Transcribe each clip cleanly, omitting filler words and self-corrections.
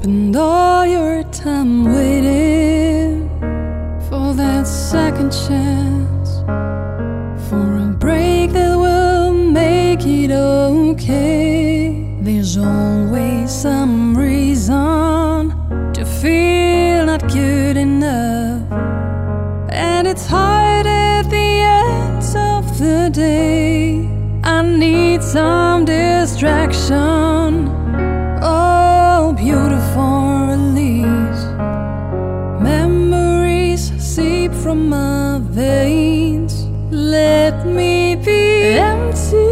spend all your time waiting for that second chance, for a break that will make it okay. There's always some reason to feel not good enough, and it's hard at the end of the day. I need some distraction, oh, beautiful release. Memories seep from my veins. Let me be empty,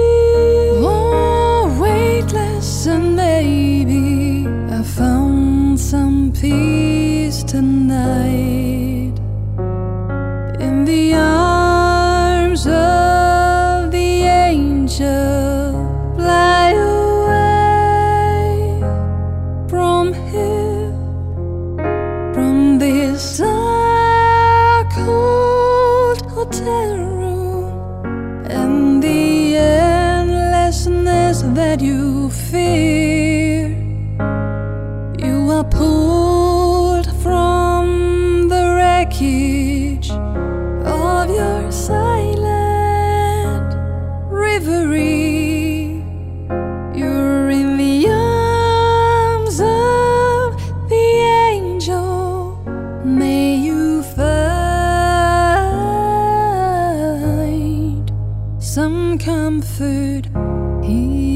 oh, weightless, and maybe I found some peace tonight in the arms of the angel. Fly away from here, from this cold hotel room, and the endlessness that you fear. You are pulled from the wreckage of your silent reverie. You're in the arms of the angel. May you find some comfort here.